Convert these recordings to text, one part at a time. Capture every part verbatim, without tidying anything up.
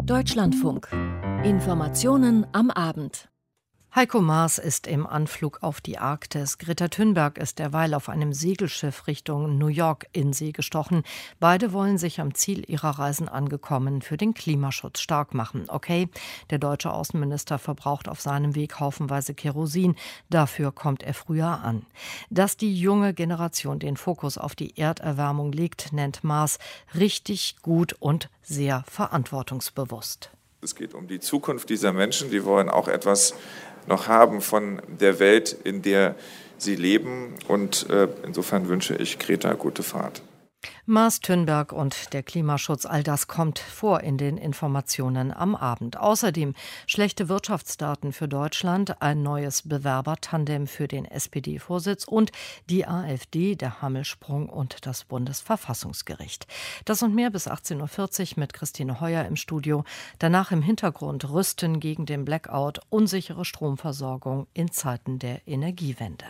Deutschlandfunk. Informationen am Abend. Heiko Maas ist im Anflug auf die Arktis. Greta Thunberg ist derweil auf einem Segelschiff Richtung New York in See gestochen. Beide wollen sich am Ziel ihrer Reisen angekommen für den Klimaschutz stark machen. Okay, der deutsche Außenminister verbraucht auf seinem Weg haufenweise Kerosin. Dafür kommt er früher an. Dass die junge Generation den Fokus auf die Erderwärmung legt, nennt Maas richtig gut und sehr verantwortungsbewusst. Es geht um die Zukunft dieser Menschen. Die wollen auch etwas noch haben von der Welt, in der sie leben. Und äh, insofern wünsche ich Greta gute Fahrt. Maas, Thunberg und der Klimaschutz, all das kommt vor in den Informationen am Abend. Außerdem schlechte Wirtschaftsdaten für Deutschland, ein neues Bewerbertandem für den S P D-Vorsitz und die AfD, der Hammelsprung und das Bundesverfassungsgericht. Das und mehr bis achtzehn Uhr vierzig mit Christine Heuer im Studio. Danach im Hintergrund Rüsten gegen den Blackout, unsichere Stromversorgung in Zeiten der Energiewende.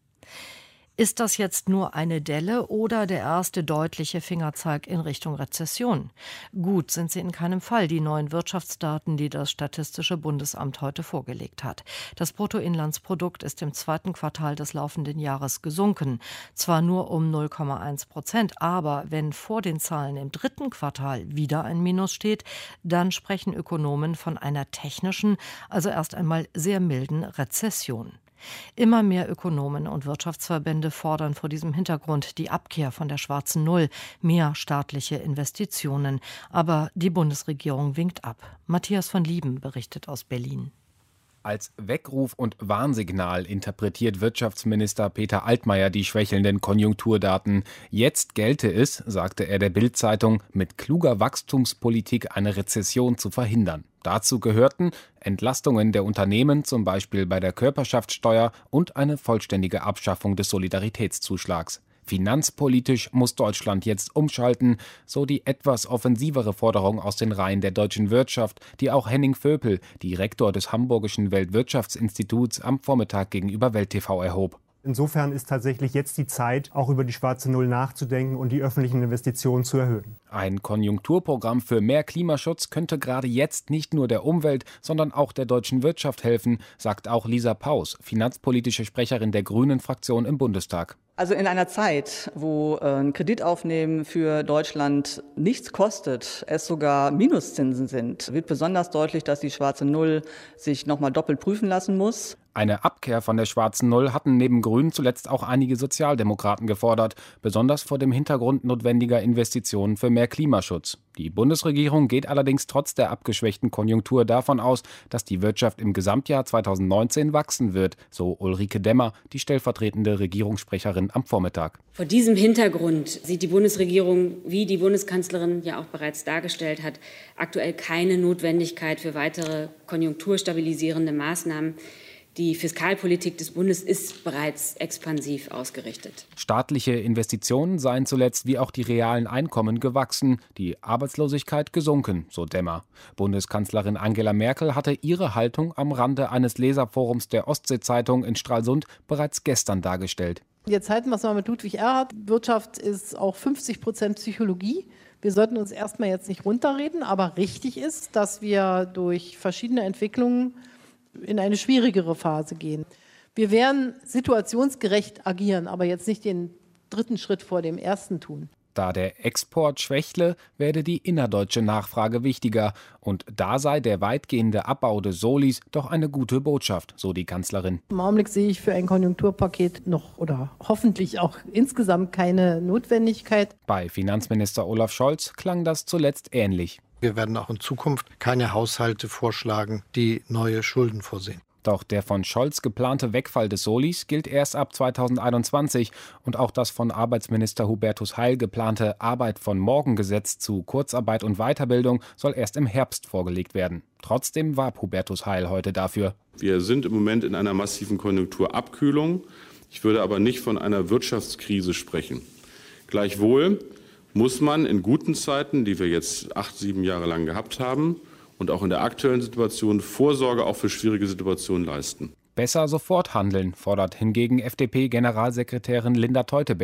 Ist das jetzt nur eine Delle oder der erste deutliche Fingerzeig in Richtung Rezession? Gut sind sie in keinem Fall, die neuen Wirtschaftsdaten, die das Statistische Bundesamt heute vorgelegt hat. Das Bruttoinlandsprodukt ist im zweiten Quartal des laufenden Jahres gesunken. Zwar nur um null Komma eins Prozent, aber wenn vor den Zahlen im dritten Quartal wieder ein Minus steht, dann sprechen Ökonomen von einer technischen, also erst einmal sehr milden Rezession. Immer mehr Ökonomen und Wirtschaftsverbände fordern vor diesem Hintergrund die Abkehr von der schwarzen Null, mehr staatliche Investitionen. Aber die Bundesregierung winkt ab. Matthias von Lieben berichtet aus Berlin. Als Weckruf und Warnsignal interpretiert Wirtschaftsminister Peter Altmaier die schwächelnden Konjunkturdaten. Jetzt gelte es, sagte er der Bild-Zeitung, mit kluger Wachstumspolitik eine Rezession zu verhindern. Dazu gehörten Entlastungen der Unternehmen, zum Beispiel bei der Körperschaftssteuer, und eine vollständige Abschaffung des Solidaritätszuschlags. Finanzpolitisch muss Deutschland jetzt umschalten, so die etwas offensivere Forderung aus den Reihen der deutschen Wirtschaft, die auch Henning Vöpel, Direktor des Hamburgischen Weltwirtschaftsinstituts, am Vormittag gegenüber Welt T V erhob. Insofern ist tatsächlich jetzt die Zeit, auch über die schwarze Null nachzudenken und die öffentlichen Investitionen zu erhöhen. Ein Konjunkturprogramm für mehr Klimaschutz könnte gerade jetzt nicht nur der Umwelt, sondern auch der deutschen Wirtschaft helfen, sagt auch Lisa Paus, finanzpolitische Sprecherin der Grünen-Fraktion im Bundestag. Also in einer Zeit, wo ein Kredit aufnehmen für Deutschland nichts kostet, es sogar Minuszinsen sind, wird besonders deutlich, dass die schwarze Null sich nochmal doppelt prüfen lassen muss. Eine Abkehr von der schwarzen Null hatten neben Grünen zuletzt auch einige Sozialdemokraten gefordert, besonders vor dem Hintergrund notwendiger Investitionen für mehr Klimaschutz. Die Bundesregierung geht allerdings trotz der abgeschwächten Konjunktur davon aus, dass die Wirtschaft im Gesamtjahr zweitausendneunzehn wachsen wird, so Ulrike Demmer, die stellvertretende Regierungssprecherin am Vormittag. Vor diesem Hintergrund sieht die Bundesregierung, wie die Bundeskanzlerin ja auch bereits dargestellt hat, aktuell keine Notwendigkeit für weitere konjunkturstabilisierende Maßnahmen. Die Fiskalpolitik des Bundes ist bereits expansiv ausgerichtet. Staatliche Investitionen seien zuletzt wie auch die realen Einkommen gewachsen, die Arbeitslosigkeit gesunken, so Demmer. Bundeskanzlerin Angela Merkel hatte ihre Haltung am Rande eines Leserforums der Ostsee-Zeitung in Stralsund bereits gestern dargestellt. Jetzt halten wir es mal mit Ludwig Erhard. Wirtschaft ist auch fünfzig Prozent Psychologie. Wir sollten uns erstmal jetzt nicht runterreden, aber richtig ist, dass wir durch verschiedene Entwicklungen in eine schwierigere Phase gehen. Wir werden situationsgerecht agieren, aber jetzt nicht den dritten Schritt vor dem ersten tun. Da der Export schwächle, werde die innerdeutsche Nachfrage wichtiger. Und da sei der weitgehende Abbau des Solis doch eine gute Botschaft, so die Kanzlerin. Im Augenblick sehe ich für ein Konjunkturpaket noch oder hoffentlich auch insgesamt keine Notwendigkeit. Bei Finanzminister Olaf Scholz klang das zuletzt ähnlich. Wir werden auch in Zukunft keine Haushalte vorschlagen, die neue Schulden vorsehen. Doch der von Scholz geplante Wegfall des Solis gilt erst ab zweitausendeinundzwanzig und auch das von Arbeitsminister Hubertus Heil geplante Arbeit von morgen Gesetz zu Kurzarbeit und Weiterbildung soll erst im Herbst vorgelegt werden. Trotzdem warb Hubertus Heil heute dafür. Wir sind im Moment in einer massiven Konjunkturabkühlung. Ich würde aber nicht von einer Wirtschaftskrise sprechen. Gleichwohl muss man in guten Zeiten, die wir jetzt acht, sieben Jahre lang gehabt haben, und auch in der aktuellen Situation Vorsorge auch für schwierige Situationen leisten. Besser sofort handeln, fordert hingegen F D P-Generalsekretärin Linda Teuteberg.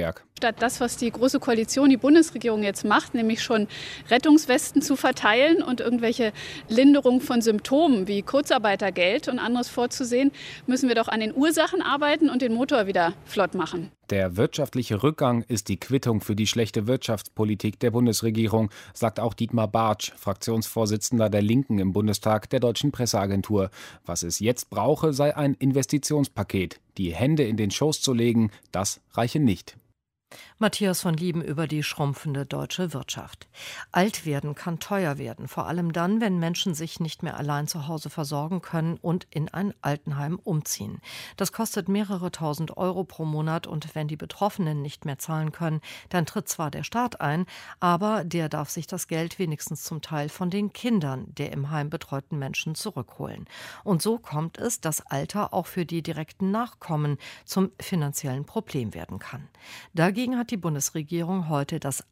das, was die Große Koalition, die Bundesregierung jetzt macht, nämlich schon Rettungswesten zu verteilen und irgendwelche Linderung von Symptomen wie Kurzarbeitergeld und anderes vorzusehen, müssen wir doch an den Ursachen arbeiten und den Motor wieder flott machen. Der wirtschaftliche Rückgang ist die Quittung für die schlechte Wirtschaftspolitik der Bundesregierung, sagt auch Dietmar Bartsch, Fraktionsvorsitzender der Linken im Bundestag der Deutschen Presseagentur. Was es jetzt brauche, sei ein Investitionspaket. Die Hände in den Schoß zu legen, das reiche nicht. Matthias von Lieben über die schrumpfende deutsche Wirtschaft. Alt werden kann teuer werden, vor allem dann, wenn Menschen sich nicht mehr allein zu Hause versorgen können und in ein Altenheim umziehen. Das kostet mehrere tausend Euro pro Monat und wenn die Betroffenen nicht mehr zahlen können, dann tritt zwar der Staat ein, aber der darf sich das Geld wenigstens zum Teil von den Kindern der im Heim betreuten Menschen zurückholen. Und so kommt es, dass Alter auch für die direkten Nachkommen zum finanziellen Problem werden kann. Dagegen hat die Bundesregierung heute das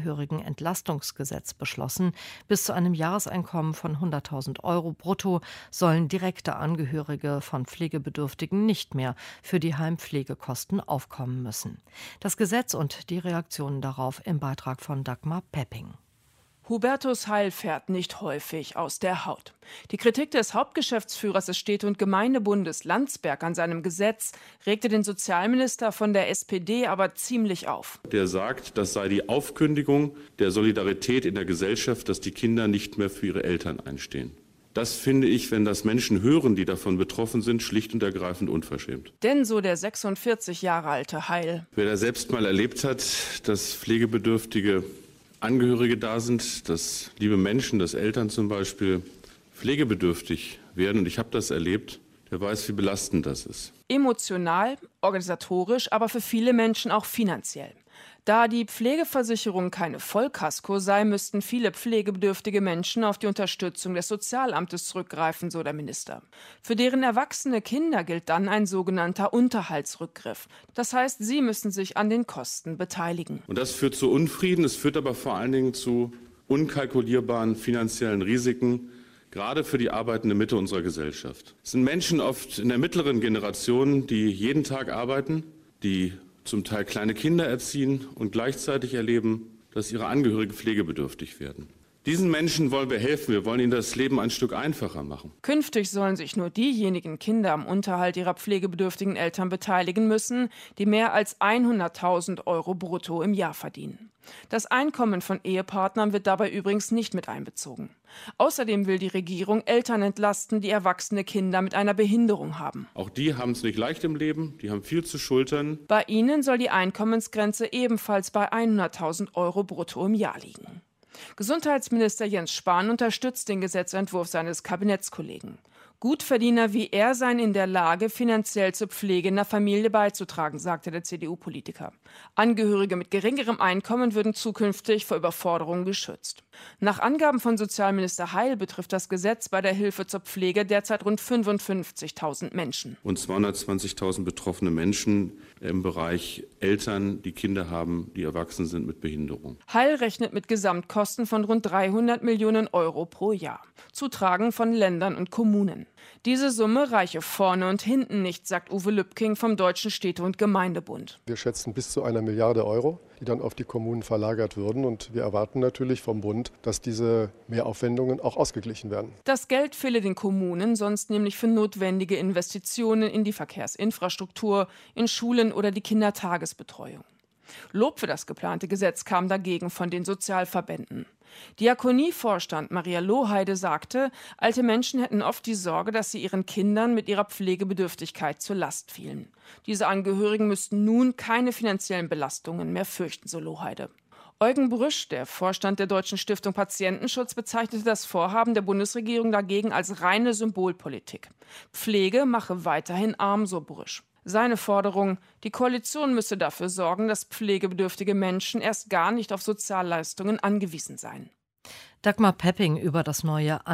Angehörigenentlastungsgesetz beschlossen. Bis zu einem Jahreseinkommen von hunderttausend Euro brutto sollen direkte Angehörige von Pflegebedürftigen nicht mehr für die Heimpflegekosten aufkommen müssen. Das Gesetz und die Reaktionen darauf im Beitrag von Dagmar Pepping. Hubertus Heil fährt nicht häufig aus der Haut. Die Kritik des Hauptgeschäftsführers des Städte- und Gemeindebundes Landsberg an seinem Gesetz regte den Sozialminister von der S P D aber ziemlich auf. Der sagt, das sei die Aufkündigung der Solidarität in der Gesellschaft, dass die Kinder nicht mehr für ihre Eltern einstehen. Das finde ich, wenn das Menschen hören, die davon betroffen sind, schlicht und ergreifend unverschämt. Denn so der sechsundvierzig Jahre alte Heil. Wer da selbst mal erlebt hat, dass pflegebedürftige Angehörige da sind, dass liebe Menschen, dass Eltern zum Beispiel pflegebedürftig werden, und ich habe das erlebt, der weiß, wie belastend das ist. Emotional, organisatorisch, aber für viele Menschen auch finanziell. Da die Pflegeversicherung keine Vollkasko sei, müssten viele pflegebedürftige Menschen auf die Unterstützung des Sozialamtes zurückgreifen, so der Minister. Für deren erwachsene Kinder gilt dann ein sogenannter Unterhaltsrückgriff. Das heißt, sie müssen sich an den Kosten beteiligen. Und das führt zu Unfrieden, es führt aber vor allen Dingen zu unkalkulierbaren finanziellen Risiken, gerade für die arbeitende Mitte unserer Gesellschaft. Es sind Menschen oft in der mittleren Generation, die jeden Tag arbeiten, die zum Teil kleine Kinder erziehen und gleichzeitig erleben, dass ihre Angehörigen pflegebedürftig werden. Diesen Menschen wollen wir helfen, wir wollen ihnen das Leben ein Stück einfacher machen. Künftig sollen sich nur diejenigen Kinder am Unterhalt ihrer pflegebedürftigen Eltern beteiligen müssen, die mehr als hunderttausend Euro brutto im Jahr verdienen. Das Einkommen von Ehepartnern wird dabei übrigens nicht mit einbezogen. Außerdem will die Regierung Eltern entlasten, die erwachsene Kinder mit einer Behinderung haben. Auch die haben es nicht leicht im Leben, die haben viel zu schultern. Bei ihnen soll die Einkommensgrenze ebenfalls bei hunderttausend Euro brutto im Jahr liegen. Gesundheitsminister Jens Spahn unterstützt den Gesetzentwurf seines Kabinettskollegen. Gutverdiener wie er seien in der Lage, finanziell zur Pflege in der Familie beizutragen, sagte der C D U-Politiker. Angehörige mit geringerem Einkommen würden zukünftig vor Überforderungen geschützt. Nach Angaben von Sozialminister Heil betrifft das Gesetz bei der Hilfe zur Pflege derzeit rund fünfundfünfzigtausend Menschen. Und zweihundertzwanzigtausend betroffene Menschen im Bereich Eltern, die Kinder haben, die erwachsen sind mit Behinderung. Heil rechnet mit Gesamtkosten von rund dreihundert Millionen Euro pro Jahr, zu tragen von Ländern und Kommunen. Diese Summe reiche vorne und hinten nicht, sagt Uwe Lübking vom Deutschen Städte- und Gemeindebund. Wir schätzen bis zu einer Milliarde Euro, die dann auf die Kommunen verlagert würden. Und wir erwarten natürlich vom Bund, dass diese Mehraufwendungen auch ausgeglichen werden. Das Geld fehle den Kommunen sonst nämlich für notwendige Investitionen in die Verkehrsinfrastruktur, in Schulen oder die Kindertagesbetreuung. Lob für das geplante Gesetz kam dagegen von den Sozialverbänden. Diakonievorstand Maria Lohheide sagte, alte Menschen hätten oft die Sorge, dass sie ihren Kindern mit ihrer Pflegebedürftigkeit zur Last fielen. Diese Angehörigen müssten nun keine finanziellen Belastungen mehr fürchten, so Lohheide. Eugen Brüsch, der Vorstand der Deutschen Stiftung Patientenschutz, bezeichnete das Vorhaben der Bundesregierung dagegen als reine Symbolpolitik. Pflege mache weiterhin arm, so Brüsch. Seine Forderung, die Koalition müsse dafür sorgen, dass pflegebedürftige Menschen erst gar nicht auf Sozialleistungen angewiesen seien. Dagmar Pepping über das neue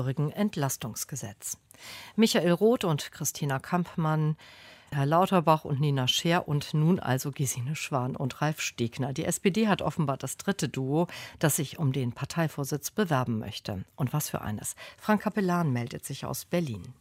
Angehörigenentlastungsgesetz. Michael Roth und Christina Kampmann, Herr Lauterbach und Nina Scheer und nun also Gesine Schwan und Ralf Stegner. Die S P D hat offenbar das dritte Duo, das sich um den Parteivorsitz bewerben möchte. Und was für eines. Frank Capellan meldet sich aus Berlin.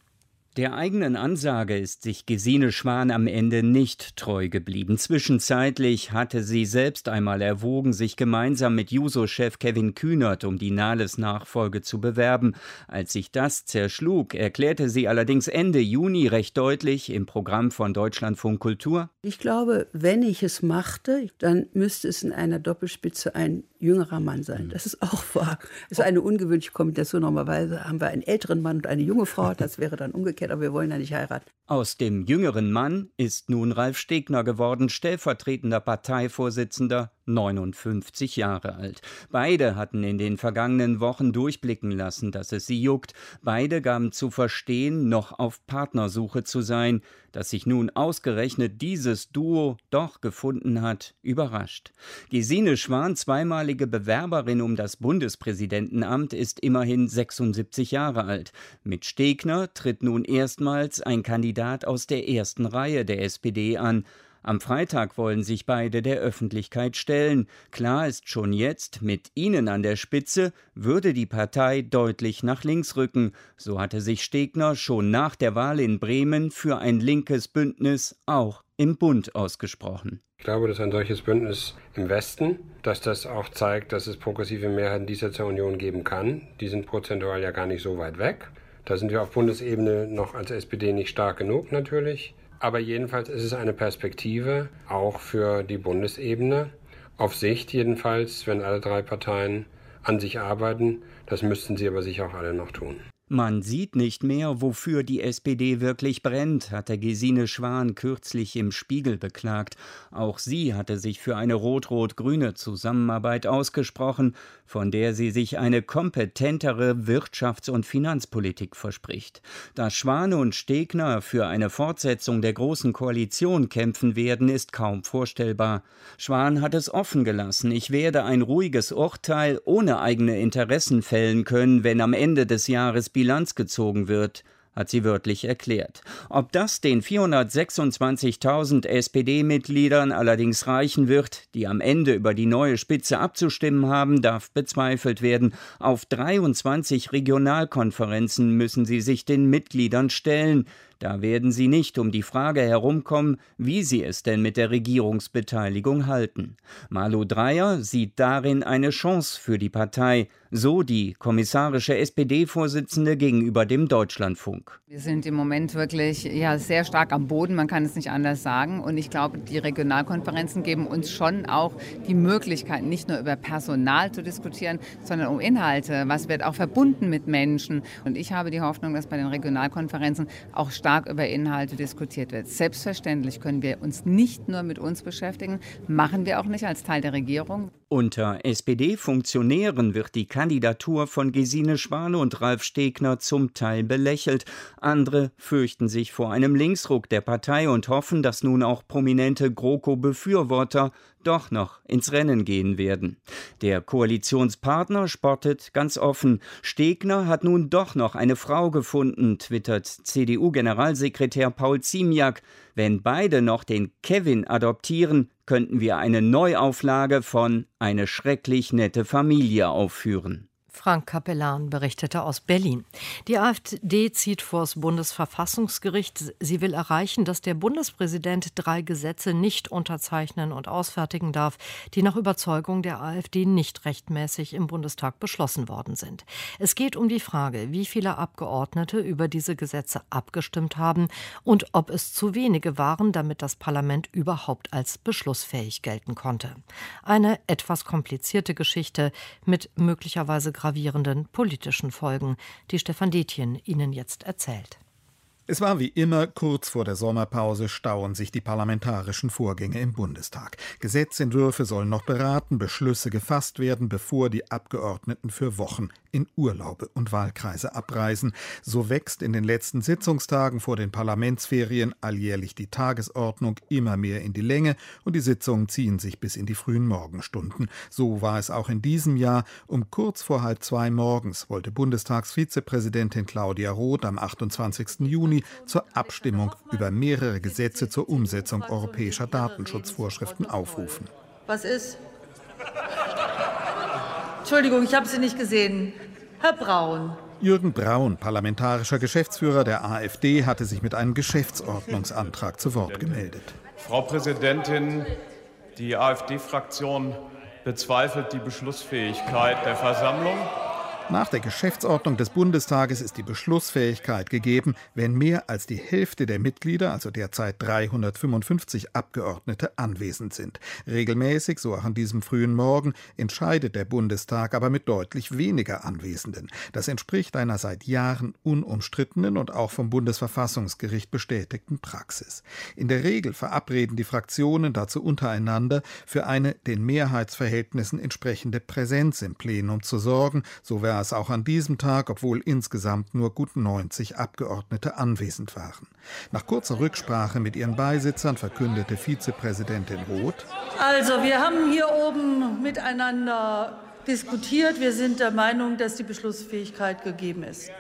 Der eigenen Ansage ist sich Gesine Schwan am Ende nicht treu geblieben. Zwischenzeitlich hatte sie selbst einmal erwogen, sich gemeinsam mit Juso-Chef Kevin Kühnert um die Nahles-Nachfolge zu bewerben. Als sich das zerschlug, erklärte sie allerdings Ende Juni recht deutlich im Programm von Deutschlandfunk Kultur: Ich glaube, wenn ich es machte, dann müsste es in einer Doppelspitze ein jüngerer Mann sein. Das ist auch wahr. Es ist eine ungewöhnliche Kombination. Normalerweise haben wir einen älteren Mann und eine junge Frau. Das wäre dann umgekehrt, aber wir wollen ja nicht heiraten. Aus dem jüngeren Mann ist nun Ralf Stegner geworden, stellvertretender Parteivorsitzender, neunundfünfzig Jahre alt. Beide hatten in den vergangenen Wochen durchblicken lassen, dass es sie juckt. Beide gaben zu verstehen, noch auf Partnersuche zu sein. Dass sich nun ausgerechnet dieses Duo doch gefunden hat, überrascht. Gesine Schwan, zweimalige Bewerberin um das Bundespräsidentenamt, ist immerhin sechsundsiebzig Jahre alt. Mit Stegner tritt nun erstmals ein Kandidat aus der ersten Reihe der S P D an. Am Freitag wollen sich beide der Öffentlichkeit stellen. Klar ist schon jetzt, mit ihnen an der Spitze würde die Partei deutlich nach links rücken. So hatte sich Stegner schon nach der Wahl in Bremen für ein linkes Bündnis auch im Bund ausgesprochen. Ich glaube, dass ein solches Bündnis im Westen, dass das auch zeigt, dass es progressive Mehrheiten dieser Union geben kann. Die sind prozentual ja gar nicht so weit weg. Da sind wir auf Bundesebene noch als S P D nicht stark genug natürlich. Aber jedenfalls ist es eine Perspektive, auch für die Bundesebene. Auf Sicht jedenfalls, wenn alle drei Parteien an sich arbeiten. Das müssten sie aber sicher auch alle noch tun. Man sieht nicht mehr, wofür die S P D wirklich brennt, hatte Gesine Schwan kürzlich im Spiegel beklagt. Auch sie hatte sich für eine rot-rot-grüne Zusammenarbeit ausgesprochen, von der sie sich eine kompetentere Wirtschafts- und Finanzpolitik verspricht. Dass Schwan und Stegner für eine Fortsetzung der Großen Koalition kämpfen werden, ist kaum vorstellbar. Schwan hat es offen gelassen: Ich werde ein ruhiges Urteil ohne eigene Interessen fällen können, wenn am Ende des Jahres Bilanz gezogen wird, hat sie wörtlich erklärt. Ob das den vierhundertsechsundzwanzigtausend S P D-Mitgliedern allerdings reichen wird, die am Ende über die neue Spitze abzustimmen haben, darf bezweifelt werden. Auf dreiundzwanzig Regionalkonferenzen müssen sie sich den Mitgliedern stellen. Da werden sie nicht um die Frage herumkommen, wie sie es denn mit der Regierungsbeteiligung halten. Malu Dreyer sieht darin eine Chance für die Partei, so die kommissarische S P D-Vorsitzende gegenüber dem Deutschlandfunk. Wir sind im Moment wirklich ja, sehr stark am Boden, man kann es nicht anders sagen. Und ich glaube, die Regionalkonferenzen geben uns schon auch die Möglichkeit, nicht nur über Personal zu diskutieren, sondern um Inhalte. Was wird auch verbunden mit Menschen? Und ich habe die Hoffnung, dass bei den Regionalkonferenzen auch stark über Inhalte diskutiert wird. Selbstverständlich können wir uns nicht nur mit uns beschäftigen, machen wir auch nicht als Teil der Regierung. Unter S P D-Funktionären wird die Kandidatur von Gesine Schwan und Ralf Stegner zum Teil belächelt. Andere fürchten sich vor einem Linksruck der Partei und hoffen, dass nun auch prominente GroKo-Befürworter doch noch ins Rennen gehen werden. Der Koalitionspartner spottet ganz offen. Stegner hat nun doch noch eine Frau gefunden, twittert C D U-Generalsekretär Paul Ziemiak. Wenn beide noch den Kevin adoptieren, könnten wir eine Neuauflage von Eine schrecklich nette Familie aufführen. Frank Capellan berichtete aus Berlin. Die AfD zieht vor das Bundesverfassungsgericht. Sie will erreichen, dass der Bundespräsident drei Gesetze nicht unterzeichnen und ausfertigen darf, die nach Überzeugung der AfD nicht rechtmäßig im Bundestag beschlossen worden sind. Es geht um die Frage, wie viele Abgeordnete über diese Gesetze abgestimmt haben und ob es zu wenige waren, damit das Parlament überhaupt als beschlussfähig gelten konnte. Eine etwas komplizierte Geschichte mit möglicherweise gravierenden politischen Folgen, die Stefan Detjen Ihnen jetzt erzählt. Es war wie immer, kurz vor der Sommerpause stauen sich die parlamentarischen Vorgänge im Bundestag. Gesetzentwürfe sollen noch beraten, Beschlüsse gefasst werden, bevor die Abgeordneten für Wochen in Urlaube und Wahlkreise abreisen. So wächst in den letzten Sitzungstagen vor den Parlamentsferien alljährlich die Tagesordnung immer mehr in die Länge und die Sitzungen ziehen sich bis in die frühen Morgenstunden. So war es auch in diesem Jahr. Um kurz vor halb zwei morgens wollte Bundestagsvizepräsidentin Claudia Roth am achtundzwanzigsten Juni zur Abstimmung über mehrere Gesetze zur Umsetzung europäischer Datenschutzvorschriften aufrufen. Was ist? Entschuldigung, ich habe Sie nicht gesehen. Herr Braun. Jürgen Braun, parlamentarischer Geschäftsführer der AfD, hatte sich mit einem Geschäftsordnungsantrag zu Wort gemeldet. Frau Präsidentin, die AfD-Fraktion bezweifelt die Beschlussfähigkeit der Versammlung. Nach der Geschäftsordnung des Bundestages ist die Beschlussfähigkeit gegeben, wenn mehr als die Hälfte der Mitglieder, also derzeit dreihundertfünfundfünfzig Abgeordnete, anwesend sind. Regelmäßig, so auch an diesem frühen Morgen, entscheidet der Bundestag aber mit deutlich weniger Anwesenden. Das entspricht einer seit Jahren unumstrittenen und auch vom Bundesverfassungsgericht bestätigten Praxis. In der Regel verabreden die Fraktionen dazu untereinander, für eine den Mehrheitsverhältnissen entsprechende Präsenz im Plenum zu sorgen, so war es auch an diesem Tag, obwohl insgesamt nur gut neunzig Abgeordnete anwesend waren. Nach kurzer Rücksprache mit ihren Beisitzern verkündete Vizepräsidentin Roth: Also, wir haben hier oben miteinander diskutiert. Wir sind der Meinung, dass die Beschlussfähigkeit gegeben ist.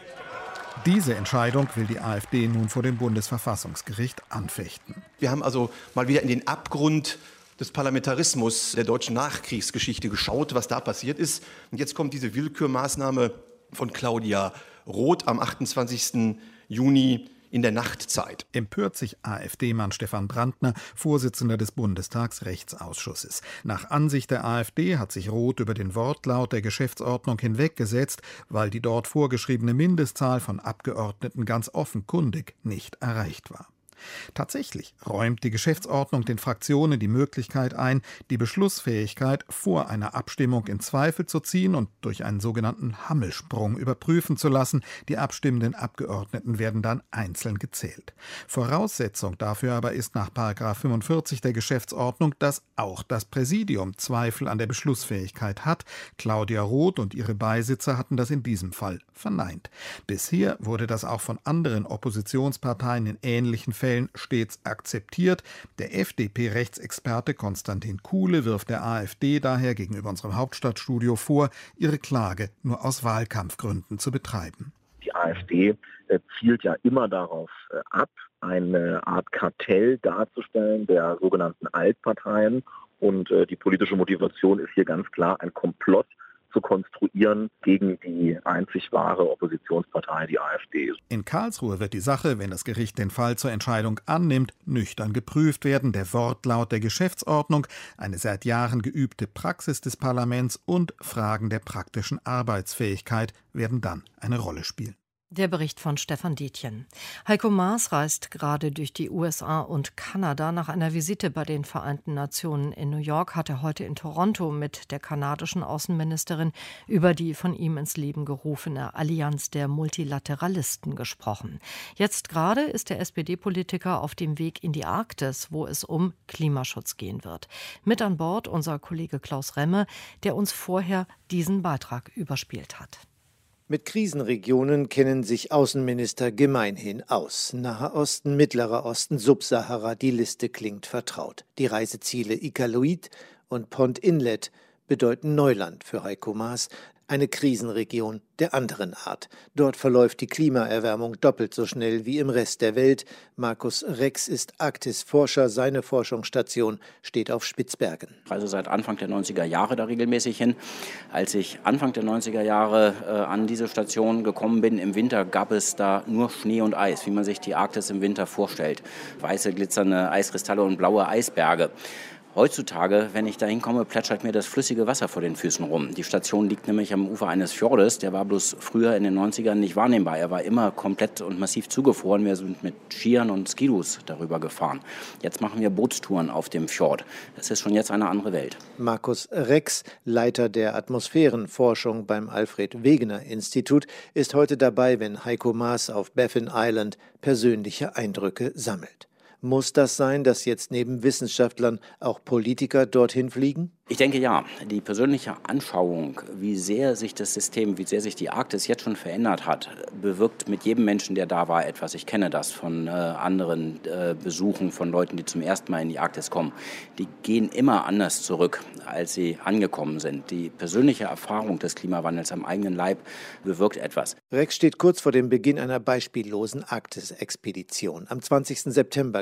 Diese Entscheidung will die AfD nun vor dem Bundesverfassungsgericht anfechten. Wir haben also mal wieder in den Abgrund des Parlamentarismus der deutschen Nachkriegsgeschichte geschaut, was da passiert ist. Und jetzt kommt diese Willkürmaßnahme von Claudia Roth am achtundzwanzigsten Juni in der Nachtzeit. Empört sich AfD-Mann Stefan Brandner, Vorsitzender des Bundestagsrechtsausschusses. Nach Ansicht der AfD hat sich Roth über den Wortlaut der Geschäftsordnung hinweggesetzt, weil die dort vorgeschriebene Mindestzahl von Abgeordneten ganz offenkundig nicht erreicht war. Tatsächlich räumt die Geschäftsordnung den Fraktionen die Möglichkeit ein, die Beschlussfähigkeit vor einer Abstimmung in Zweifel zu ziehen und durch einen sogenannten Hammelsprung überprüfen zu lassen. Die abstimmenden Abgeordneten werden dann einzeln gezählt. Voraussetzung dafür aber ist nach Paragraph fünfundvierzig der Geschäftsordnung, dass auch das Präsidium Zweifel an der Beschlussfähigkeit hat. Claudia Roth und ihre Beisitzer hatten das in diesem Fall verneint. Bisher wurde das auch von anderen Oppositionsparteien in ähnlichen Fällen stets akzeptiert. Der F D P-Rechtsexperte Konstantin Kuhle wirft der AfD daher gegenüber unserem Hauptstadtstudio vor, ihre Klage nur aus Wahlkampfgründen zu betreiben. Die AfD äh, zielt ja immer darauf äh, ab, eine Art Kartell darzustellen der sogenannten Altparteien. Und äh, die politische Motivation ist hier ganz klar, ein Komplott zu konstruieren gegen die einzig wahre Oppositionspartei, die AfD. In Karlsruhe wird die Sache, wenn das Gericht den Fall zur Entscheidung annimmt, nüchtern geprüft werden. Der Wortlaut der Geschäftsordnung, eine seit Jahren geübte Praxis des Parlaments und Fragen der praktischen Arbeitsfähigkeit werden dann eine Rolle spielen. Der Bericht von Stefan Dietjen. Heiko Maas reist gerade durch die U S A und Kanada. Nach einer Visite bei den Vereinten Nationen in New York hat er heute in Toronto mit der kanadischen Außenministerin über die von ihm ins Leben gerufene Allianz der Multilateralisten gesprochen. Jetzt gerade ist der S P D-Politiker auf dem Weg in die Arktis, wo es um Klimaschutz gehen wird. Mit an Bord unser Kollege Klaus Remme, der uns vorher diesen Beitrag überspielt hat. Mit Krisenregionen kennen sich Außenminister gemeinhin aus. Naher Osten, Mittlerer Osten, Subsahara, die Liste klingt vertraut. Die Reiseziele Iqaluit und Pont Inlet bedeuten Neuland für Heiko Maas, eine Krisenregion der anderen Art. Dort verläuft die Klimaerwärmung doppelt so schnell wie im Rest der Welt. Markus Rex ist Arktis-Forscher, seine Forschungsstation steht auf Spitzbergen. Also seit Anfang der neunziger Jahre da regelmäßig hin. Als ich Anfang der neunziger Jahre äh, an diese Station gekommen bin, im Winter gab es da nur Schnee und Eis, wie man sich die Arktis im Winter vorstellt. Weiße, glitzernde Eiskristalle und blaue Eisberge. Heutzutage, wenn ich da hinkomme, plätschert mir das flüssige Wasser vor den Füßen rum. Die Station liegt nämlich am Ufer eines Fjordes. Der war bloß früher in den neunzigern nicht wahrnehmbar. Er war immer komplett und massiv zugefroren. Wir sind mit Skiern und Skidus darüber gefahren. Jetzt machen wir Bootstouren auf dem Fjord. Das ist schon jetzt eine andere Welt. Markus Rex, Leiter der Atmosphärenforschung beim Alfred-Wegener-Institut, ist heute dabei, wenn Heiko Maas auf Baffin Island persönliche Eindrücke sammelt. Muss das sein, dass jetzt neben Wissenschaftlern auch Politiker dorthin fliegen? Ich denke ja. Die persönliche Anschauung, wie sehr sich das System, wie sehr sich die Arktis jetzt schon verändert hat, bewirkt mit jedem Menschen, der da war, etwas. Ich kenne das von äh, anderen äh, Besuchen von Leuten, die zum ersten Mal in die Arktis kommen. Die gehen immer anders zurück, als sie angekommen sind. Die persönliche Erfahrung des Klimawandels am eigenen Leib bewirkt etwas. Rex steht kurz vor dem Beginn einer beispiellosen Arktis-Expedition. Am zwanzigsten September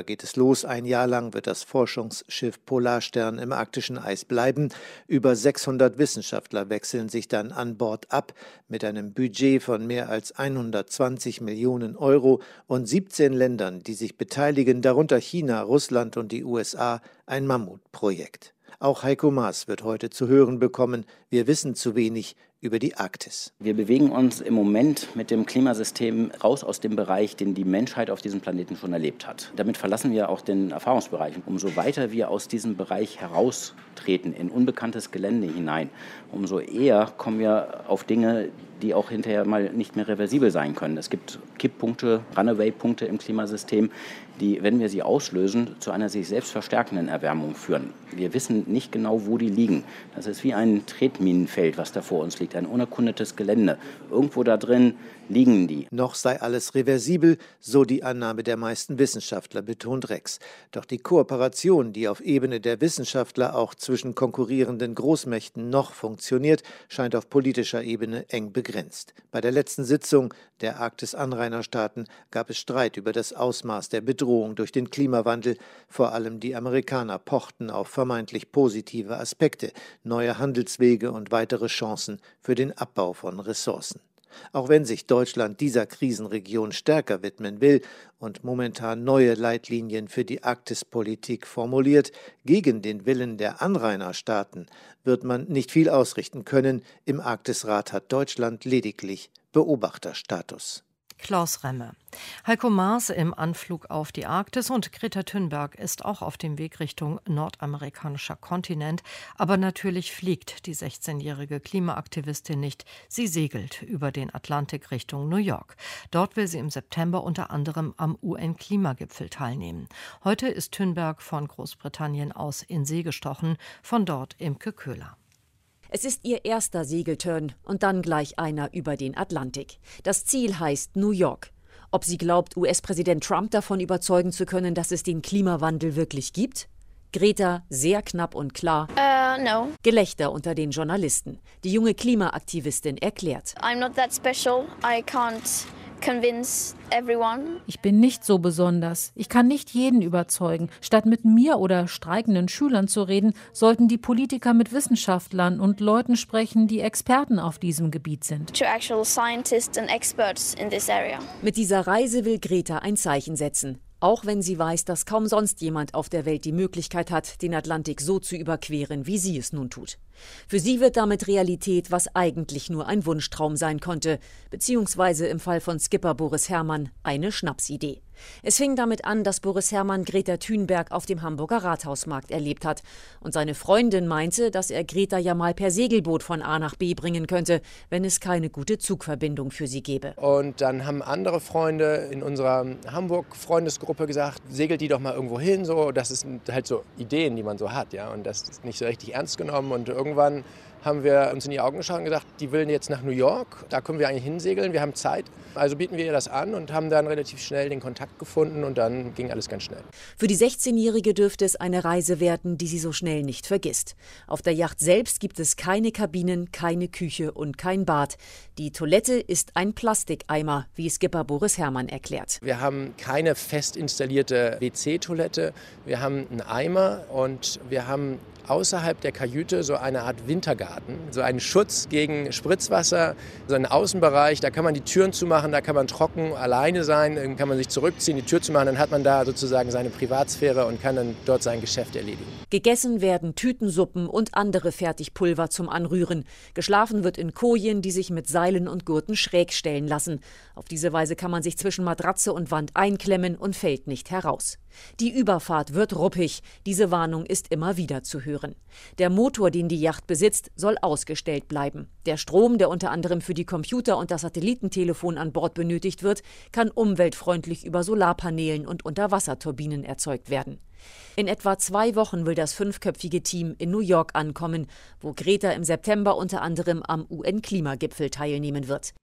geht es los. Ein Jahr lang wird das Forschungsschiff Polarstern im arktischen Eis bleiben. Über sechshundert Wissenschaftler wechseln sich dann an Bord ab mit einem Budget von mehr als hundertzwanzig Millionen Euro und siebzehn Ländern, die sich beteiligen, darunter China, Russland und die U S A, ein Mammutprojekt. Auch Heiko Maas wird heute zu hören bekommen, wir wissen zu wenig über die Arktis. Wir bewegen uns im Moment mit dem Klimasystem raus aus dem Bereich, den die Menschheit auf diesem Planeten schon erlebt hat. Damit verlassen wir auch den Erfahrungsbereich. Umso weiter wir aus diesem Bereich heraustreten, in unbekanntes Gelände hinein, umso eher kommen wir auf Dinge, die auch hinterher mal nicht mehr reversibel sein können. Es gibt Kipppunkte, Runaway-Punkte im Klimasystem, die, wenn wir sie auslösen, zu einer sich selbst verstärkenden Erwärmung führen. Wir wissen nicht genau, wo die liegen. Das ist wie ein Tretminenfeld, was da vor uns liegt, ein unerkundetes Gelände. Irgendwo da drin liegen die. Noch sei alles reversibel, so die Annahme der meisten Wissenschaftler, betont Rex. Doch die Kooperation, die auf Ebene der Wissenschaftler auch zwischen konkurrierenden Großmächten noch funktioniert, scheint auf politischer Ebene eng begrenzt. Bei der letzten Sitzung der Arktis-Anrainerstaaten gab es Streit über das Ausmaß der Bedrohung durch den Klimawandel. Vor allem die Amerikaner pochten auf vermeintlich positive Aspekte, neue Handelswege und weitere Chancen für den Abbau von Ressourcen. Auch wenn sich Deutschland dieser Krisenregion stärker widmen will und momentan neue Leitlinien für die Arktispolitik formuliert, gegen den Willen der Anrainerstaaten wird man nicht viel ausrichten können. Im Arktisrat hat Deutschland lediglich Beobachterstatus. Klaus Remme. Heiko Maas im Anflug auf die Arktis und Greta Thunberg ist auch auf dem Weg Richtung nordamerikanischer Kontinent. Aber natürlich fliegt die sechzehnjährige Klimaaktivistin nicht. Sie segelt über den Atlantik Richtung New York. Dort will sie im September unter anderem am U N-Klimagipfel teilnehmen. Heute ist Thunberg von Großbritannien aus in See gestochen, von dort Imke Köhler. Es ist ihr erster Segelturn und dann gleich einer über den Atlantik. Das Ziel heißt New York. Ob sie glaubt, U S-Präsident Trump davon überzeugen zu können, dass es den Klimawandel wirklich gibt? Greta sehr knapp und klar. Uh, no. Gelächter unter den Journalisten. Die junge Klimaaktivistin erklärt. I'm not that special. I can't convince everyone. Ich bin nicht so besonders. Ich kann nicht jeden überzeugen. Statt mit mir oder streikenden Schülern zu reden, sollten die Politiker mit Wissenschaftlern und Leuten sprechen, die Experten auf diesem Gebiet sind. To actual scientists and experts in this area. Mit dieser Reise will Greta ein Zeichen setzen. Auch wenn sie weiß, dass kaum sonst jemand auf der Welt die Möglichkeit hat, den Atlantik so zu überqueren, wie sie es nun tut. Für sie wird damit Realität, was eigentlich nur ein Wunschtraum sein konnte, beziehungsweise im Fall von Skipper Boris Herrmann eine Schnapsidee. Es fing damit an, dass Boris Herrmann Greta Thunberg auf dem Hamburger Rathausmarkt erlebt hat. Und seine Freundin meinte, dass er Greta ja mal per Segelboot von A nach B bringen könnte, wenn es keine gute Zugverbindung für sie gäbe. Und dann haben andere Freunde in unserer Hamburg-Freundesgruppe gesagt, segelt die doch mal irgendwo hin. So. Das sind halt so Ideen, die man so hat. Ja? Und das ist nicht so richtig ernst genommen. Und irgendwann haben wir uns in die Augen geschaut und gesagt, die will jetzt nach New York, da können wir eigentlich hinsegeln, wir haben Zeit. Also bieten wir ihr das an und haben dann relativ schnell den Kontakt gefunden und dann ging alles ganz schnell. Für die sechzehnjährige dürfte es eine Reise werden, die sie so schnell nicht vergisst. Auf der Yacht selbst gibt es keine Kabinen, keine Küche und kein Bad. Die Toilette ist ein Plastikeimer, wie Skipper Boris Herrmann erklärt. Wir haben keine fest installierte W C-Toilette, wir haben einen Eimer und wir haben außerhalb der Kajüte so eine Art Wintergarten, so einen Schutz gegen Spritzwasser, so einen Außenbereich, da kann man die Türen zumachen, da kann man trocken alleine sein, dann kann man sich zurückziehen, die Tür zumachen, dann hat man da sozusagen seine Privatsphäre und kann dann dort sein Geschäft erledigen. Gegessen werden Tütensuppen und andere Fertigpulver zum Anrühren. Geschlafen wird in Kojen, die sich mit Seilen und Gurten schräg stellen lassen. Auf diese Weise kann man sich zwischen Matratze und Wand einklemmen und fällt nicht heraus. Die Überfahrt wird ruppig. Diese Warnung ist immer wieder zu hören. Der Motor, den die Yacht besitzt, soll ausgestellt bleiben. Der Strom, der unter anderem für die Computer und das Satellitentelefon an Bord benötigt wird, kann umweltfreundlich über Solarpanelen und Unterwasserturbinen erzeugt werden. In etwa zwei Wochen will das fünfköpfige Team in New York ankommen, wo Greta im September unter anderem am U N-Klimagipfel teilnehmen wird.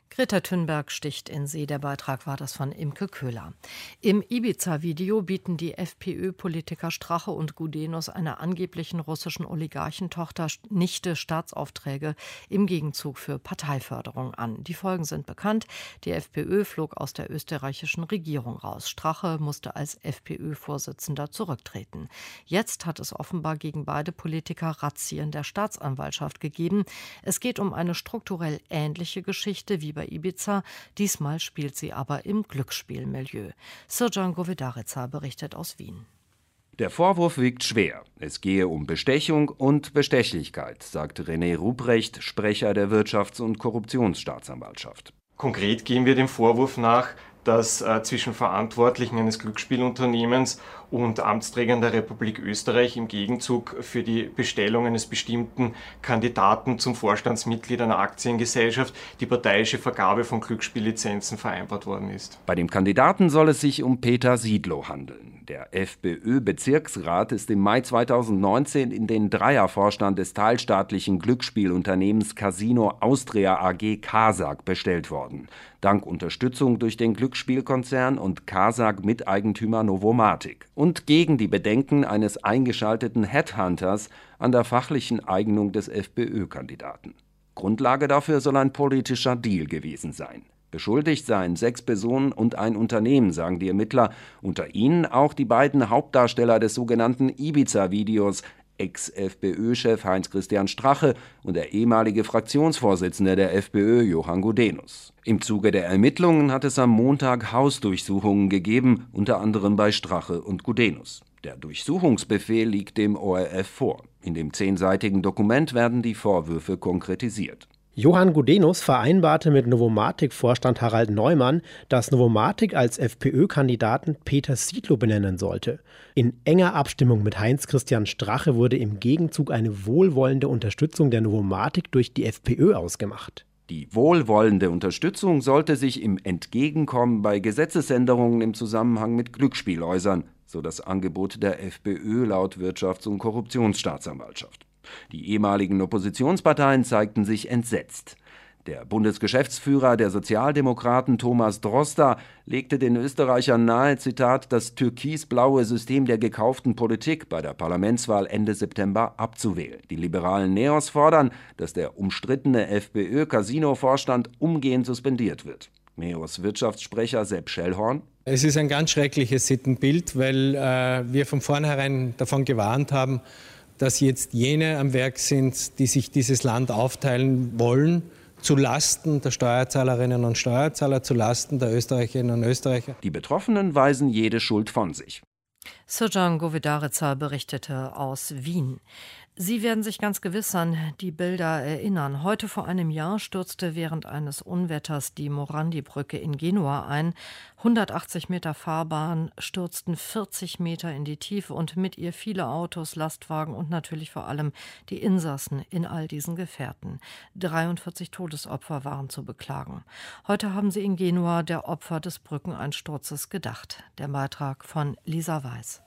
Greta Thunberg sticht in See. Der Beitrag war das von Imke Köhler. Im Ibiza-Video bieten die FPÖ-Politiker Strache und Gudenus einer angeblichen russischen Oligarchentochter Nichte Staatsaufträge im Gegenzug für Parteiförderung an. Die Folgen sind bekannt. Die FPÖ flog aus der österreichischen Regierung raus. Strache musste als FPÖ-Vorsitzender zurücktreten. Jetzt hat es offenbar gegen beide Politiker Razzien der Staatsanwaltschaft gegeben. Es geht um eine strukturell ähnliche Geschichte wie bei Ibiza. Diesmal spielt sie aber im Glücksspielmilieu. Srdjan Govedarica berichtet aus Wien. Der Vorwurf wiegt schwer. Es gehe um Bestechung und Bestechlichkeit, sagt René Ruprecht, Sprecher der Wirtschafts- und Korruptionsstaatsanwaltschaft. Konkret gehen wir dem Vorwurf nach, dass äh, zwischen Verantwortlichen eines Glücksspielunternehmens und Amtsträgern der Republik Österreich im Gegenzug für die Bestellung eines bestimmten Kandidaten zum Vorstandsmitglied einer Aktiengesellschaft die parteiische Vergabe von Glücksspiellizenzen vereinbart worden ist. Bei dem Kandidaten soll es sich um Peter Siedlow handeln. Der FPÖ-Bezirksrat ist im Mai zweitausendneunzehn in den Dreiervorstand des teilstaatlichen Glücksspielunternehmens Casino Austria A G Kasag bestellt worden. Dank Unterstützung durch den Glücksspielkonzern und Kasag-Miteigentümer Novomatic. Und gegen die Bedenken eines eingeschalteten Headhunters an der fachlichen Eignung des FPÖ-Kandidaten. Grundlage dafür soll ein politischer Deal gewesen sein. Beschuldigt seien sechs Personen und ein Unternehmen, sagen die Ermittler. Unter ihnen auch die beiden Hauptdarsteller des sogenannten Ibiza-Videos, Ex-FPÖ-Chef Heinz-Christian Strache und der ehemalige Fraktionsvorsitzende der FPÖ, Johann Gudenus. Im Zuge der Ermittlungen hat es am Montag Hausdurchsuchungen gegeben, unter anderem bei Strache und Gudenus. Der Durchsuchungsbefehl liegt dem O R F vor. In dem zehnseitigen Dokument werden die Vorwürfe konkretisiert. Johann Gudenus vereinbarte mit Novomatic-Vorstand Harald Neumann, dass Novomatic als FPÖ-Kandidaten Peter Siedlow benennen sollte. In enger Abstimmung mit Heinz-Christian Strache wurde im Gegenzug eine wohlwollende Unterstützung der Novomatic durch die FPÖ ausgemacht. Die wohlwollende Unterstützung sollte sich im Entgegenkommen bei Gesetzesänderungen im Zusammenhang mit Glücksspiel äußern, so das Angebot der FPÖ laut Wirtschafts- und Korruptionsstaatsanwaltschaft. Die ehemaligen Oppositionsparteien zeigten sich entsetzt. Der Bundesgeschäftsführer der Sozialdemokraten Thomas Droster legte den Österreichern nahe, Zitat, das türkisblaue System der gekauften Politik bei der Parlamentswahl Ende September abzuwählen. Die liberalen Neos fordern, dass der umstrittene FPÖ-Casino-Vorstand umgehend suspendiert wird. Neos Wirtschaftssprecher Sepp Schellhorn: Es ist ein ganz schreckliches Sittenbild, weil äh, wir von vornherein davon gewarnt haben, dass jetzt jene am Werk sind, die sich dieses Land aufteilen wollen, zu Lasten der Steuerzahlerinnen und Steuerzahler, zu Lasten der Österreicherinnen und Österreicher. Die Betroffenen weisen jede Schuld von sich. Srdjan Govedarica berichtete aus Wien. Sie werden sich ganz gewiss an die Bilder erinnern. Heute vor einem Jahr stürzte während eines Unwetters die Morandi-Brücke in Genua ein. hundertachtzig Meter Fahrbahn stürzten vierzig Meter in die Tiefe und mit ihr viele Autos, Lastwagen und natürlich vor allem die Insassen in all diesen Gefährten. dreiundvierzig Todesopfer waren zu beklagen. Heute haben sie in Genua der Opfer des Brückeneinsturzes gedacht. Der Beitrag von Lisa Weiß.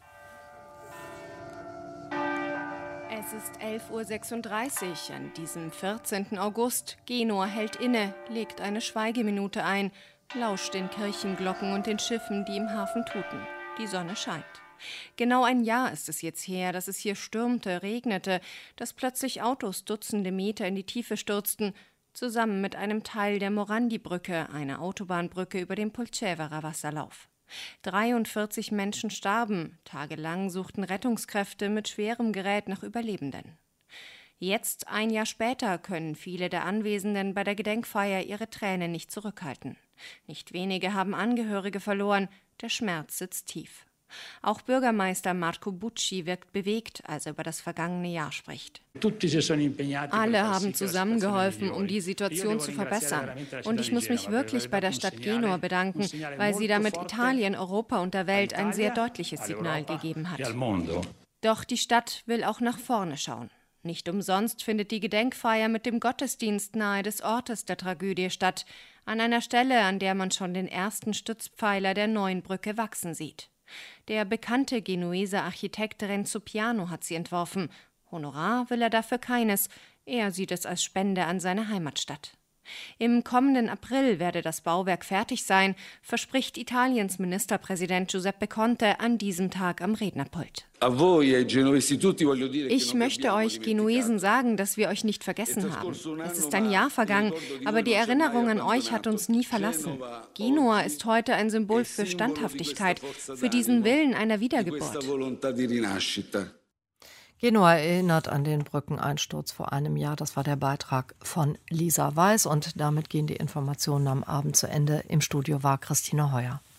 Es ist elf Uhr sechsunddreißig an diesem vierzehnten August. Genua hält inne, legt eine Schweigeminute ein, lauscht den Kirchenglocken und den Schiffen, die im Hafen tuten. Die Sonne scheint. Genau ein Jahr ist es jetzt her, dass es hier stürmte, regnete, dass plötzlich Autos Dutzende Meter in die Tiefe stürzten, zusammen mit einem Teil der Morandi-Brücke, einer Autobahnbrücke über den Polcevera-Wasserlauf. dreiundvierzig Menschen starben. Tagelang suchten Rettungskräfte mit schwerem Gerät nach Überlebenden. Jetzt, ein Jahr später, können viele der Anwesenden bei der Gedenkfeier ihre Tränen nicht zurückhalten. Nicht wenige haben Angehörige verloren. Der Schmerz sitzt tief. Auch Bürgermeister Marco Bucci wirkt bewegt, als er über das vergangene Jahr spricht. Alle haben zusammengeholfen, um die Situation zu verbessern. Und ich muss mich wirklich bei der Stadt Genua bedanken, weil sie damit Italien, Europa und der Welt ein sehr deutliches Signal gegeben hat. Doch die Stadt will auch nach vorne schauen. Nicht umsonst findet die Gedenkfeier mit dem Gottesdienst nahe des Ortes der Tragödie statt, an einer Stelle, an der man schon den ersten Stützpfeiler der neuen Brücke wachsen sieht. Der bekannte Genueser Architekt Renzo Piano hat sie entworfen. Honorar will er dafür keines. Er sieht es als Spende an seine Heimatstadt. Im kommenden April werde das Bauwerk fertig sein, verspricht Italiens Ministerpräsident Giuseppe Conte an diesem Tag am Rednerpult. Ich möchte euch Genuesen sagen, dass wir euch nicht vergessen haben. Es ist ein Jahr vergangen, aber die Erinnerung an euch hat uns nie verlassen. Genua ist heute ein Symbol für Standhaftigkeit, für diesen Willen einer Wiedergeburt. Genua erinnert an den Brückeneinsturz vor einem Jahr. Das war der Beitrag von Lisa Weiß. Und damit gehen die Informationen am Abend zu Ende. Im Studio war Christine Heuer.